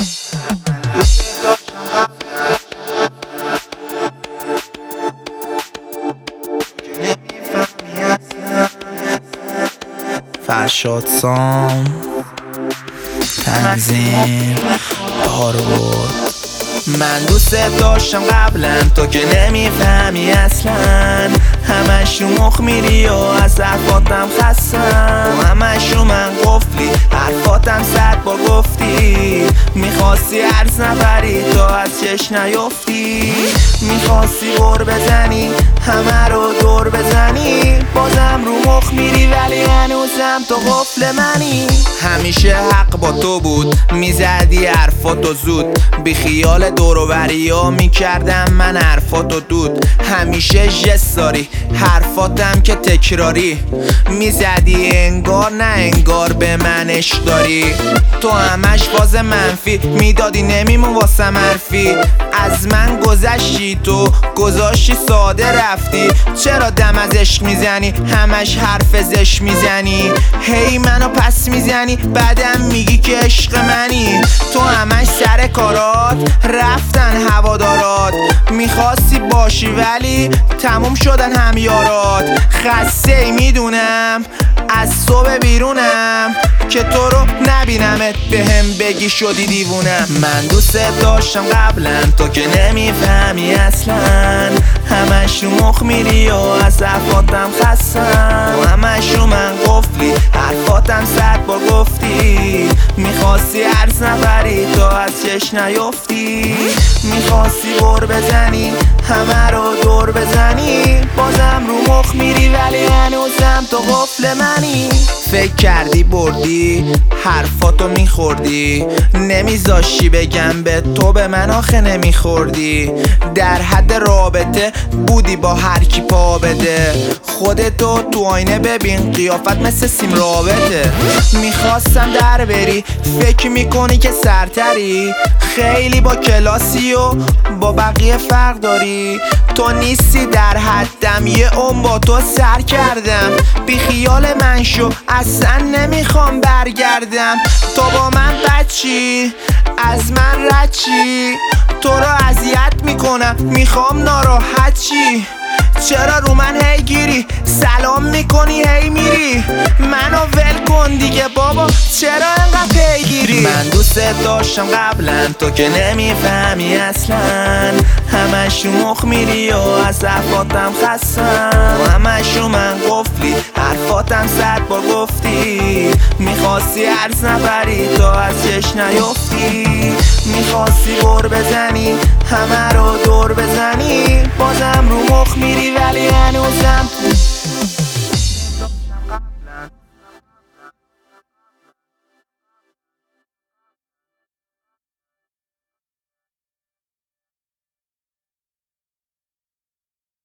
فرشاد سام تنظیم بارود. من دوست داشتم قبلا تو که نمیفهمی اصلا، همش رو مخ میری و از حرفاتم خستم، همش رو من قفلی حرفاتم صد بار گفتی، میخواستی عرض نبری تا از چش نیفتی، میخواستی غر بزنی همه رو دور بزنی، بازم رو مخ میری ولی هنوزم تو قفل منی. همیشه حق با تو بود، میزدی حرفاتو زود، بی خیال دوروبری ها میکردم من حرفاتو دود، همیشه جست داری حرفاتم که تکراری، میزدی انگار نه انگار به منش داری، تو همش باز منفی میدادی نمیمون واسه حرفی، از من گذشتی تو گذاشتی ساده رفتی، چرا دم از عشق میزنی همش حرف زش میزنی، هی منو پس میزنی بعدم میگی که عشق منی، تو همش سر کارات رفتن هوادارات، میخواستی باشی ولی تموم شدن همیارات، خسته ای میدونم از صبح بیرونم که تو رو نبینمت بهم بگی شدی دیوونم. من دوست داشتم قبلا تو که نمیفهمی اصلا، همش رو مخ میری و از حرفاتم خستم، همش رو من قفلی حرفاتم صد بار گفتی، میخواستی عرض نبری تا از چش نیفتی، میخواستی غر بزنی همه رو دور بزنی، بازم رو مخ میری ولی هنوزم تو قفل منی. فکر کردی بردی حرفاتو میخوردی، نمیذاشی بگم به تو به من آخه نمیخوردی، در حد رابطه بودی با هر کی پا بده، خودتو تو آینه ببین قیافت مثل سیم رابطه، میخواستم در بری فکر میکنی که سرتری، خیلی با کلاسی و با بقیه فرق داری، تو نیستی در حدم یه عمر با تو سر کردم، بی خیال من شو اصلا نمیخوام برگردم، تو با من بچی از من رچی، تو رو اذیت میکنم میخوام ناراحت چی، چرا رو من هی گیری سلام میکنی هی میری، منو ول کن دیگه بابا چرا انقدر پیگیری. من دوست داشتم قبلا تو که نمیفهمی اصلا، همش رو مخ میری و از حرفاتم خستم، همش رو من قفلی حرفاتم صد بار گفتی، میخواستی عرض نبری تا از چش نیفتی، میخواستی غر بزنی همه رو دور بزنی، بازم رو مخ میری ولی هنوزم